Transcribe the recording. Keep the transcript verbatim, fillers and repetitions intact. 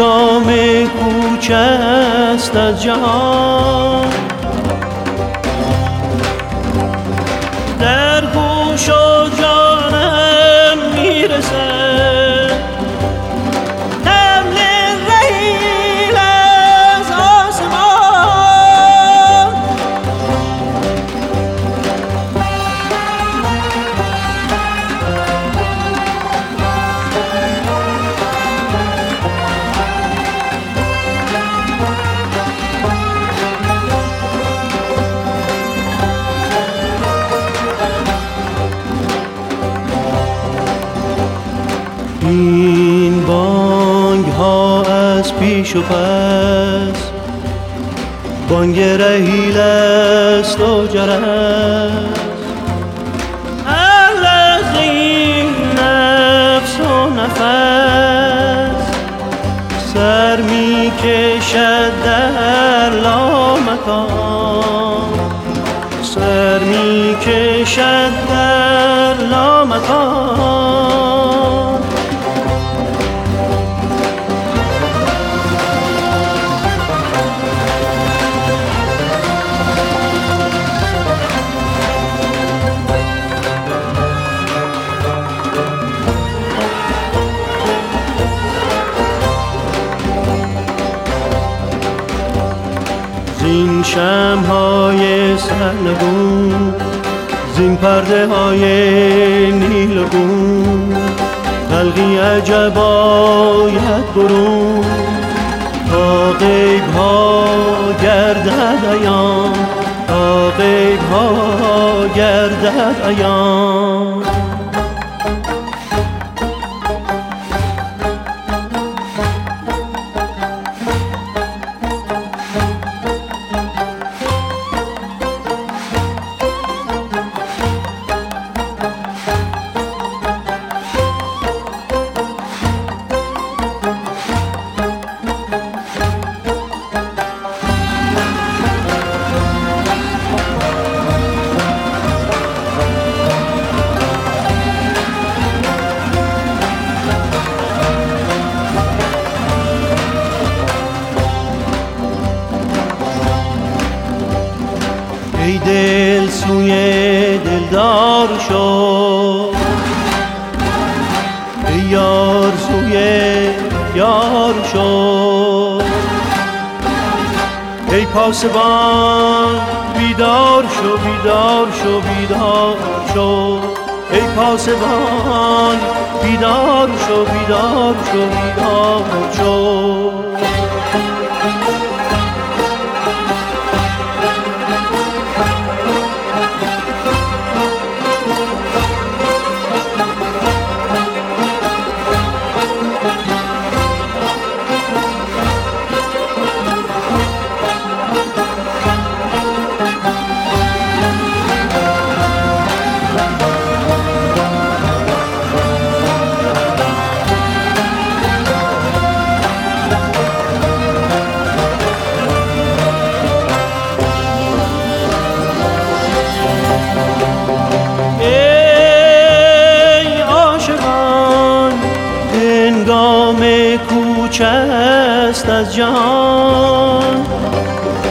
هنگام کوچ است از جهان، در گوش و جانم میرسد این بانگ ها از پیش و پس، بانگ رحیل است و جرس. اهل از این نفس و نفس، سر می کشد در لامکان، سر می کشد در لامکان. زین شمع‌های سرنگون، زین پرده های نیلگون، خلقی عجب آید برون، تا غیب ها گردد عیان، تا غیب ها گردد عیان. ای دل سوی دلدار شو، ای یار سوی یار شو. ای پاسبان بیدار شو، بیدار شو، بیدار شو. ای پاسبان بیدار شو، بیدار شو، بیدار شو. هنگام کوچ است از جهان،